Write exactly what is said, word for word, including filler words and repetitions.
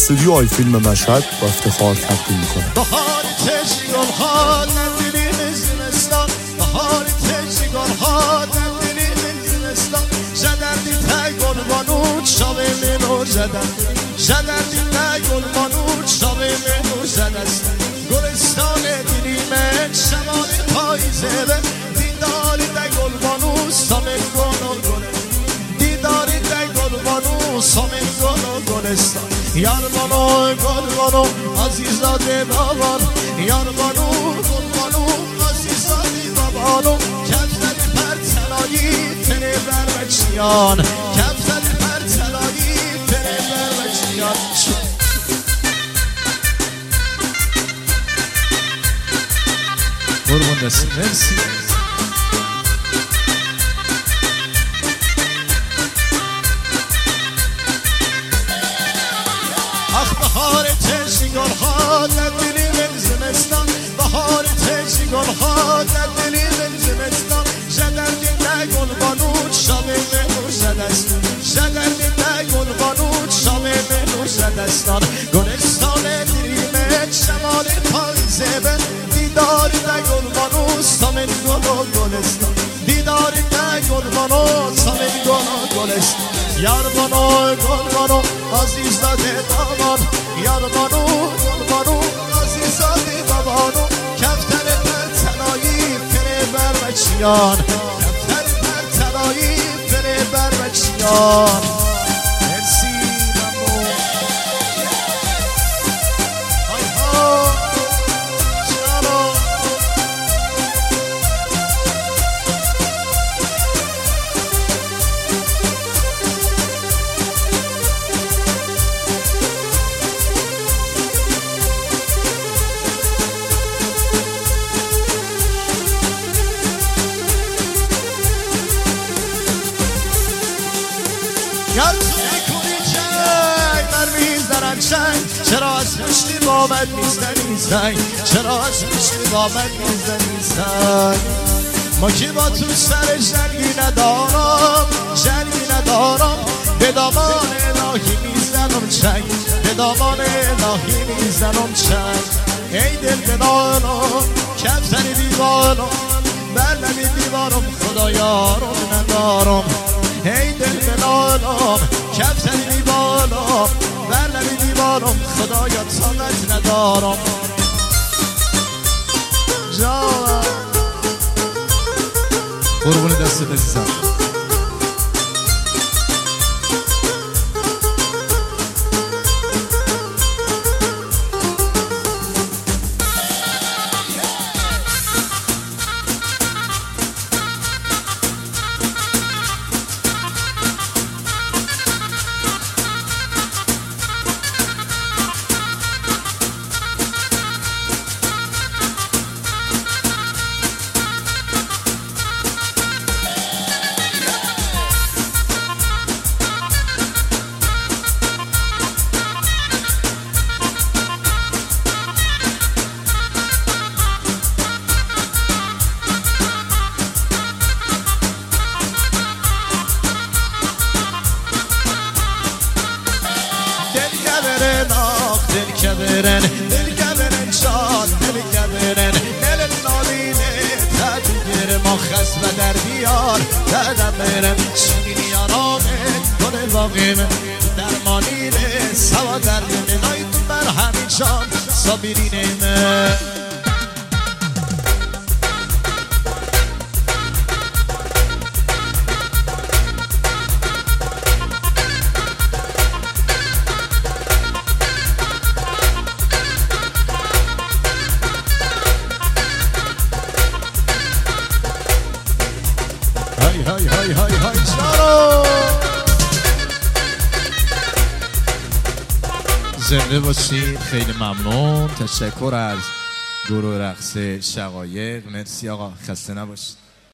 استودیو آی فیلم مشهد با افتخار تقدیم میکنه. بهار تشگل ها ندیدی زمستان، بهار تشگل ها ندیدی زمستان، جدردی تگل بانو شاوه منو جدر، جدردی تگل بانو شاوه منو جدر، گلستان دیریم شمال پاییزه به دیداری تگل بانو سامن گل گل، دیداری تگل بانو سامن گل گلستان، یار بانو گل بانو عزیزاده بابان، یار بانو گل بانو عزیزاده بابانو، کفتر پر تلایی تنه بر بچیان، کفتر پر تلایی تنه بر بچیان. قربون دستی مرسی. آخ بهار تشگل ها ندیدی من زمستان، بهار تشگل ها ندیدی من زمستان، جدردی نگل بانو شاوه منو زدستان، جدردی نگل بانو شاوه منو زدستان، گلستان دیریم شمال پاییزه به دیداری نگل بانو سامن گل گلستان، دیداری نگل بانو سامن گل گلستان، یار بانو گل بانو عزیزاده بابان، یار بانو گل بانو عزیزاده بابانو، کفتر پر تلایی فره بر بچیان، کفتر پر تلایی فره بر بچیان. مرسی ممنون. های ها چرا گر تو میکنی چنگ من میزنم چنگ، چرا از پشتی با من میزنی زنگ، چرا از پشتی با من میزنی زنگ، ما که با تو سر جنگی ندارم، جنگی ندارم، به دامان الهی میزنم چنگ، به دامان الهی میزنم چنگ. ای دل بدانم کفتر دیوانم، بلمی دیوانم خدا یارم ندارم، ای دل بلالم کفتر دیوانم، بلمی دیوانم خدا یا طاقت ندارم. جانم قربون دست عزیزم. دل کبرن دل کبرن شاد دل کبرن دل نالینه تدبیر ما خس و در بیار تدبرن شمینی آرامه گل باقیمه درمانینه سوا دردنه نای تو بر همین شام صابرینه. های های های های های چارو زنده باشید. خیلی ممنون. تشکر از گروه رقص شقایق. مرسی آقا، خسته نباشید.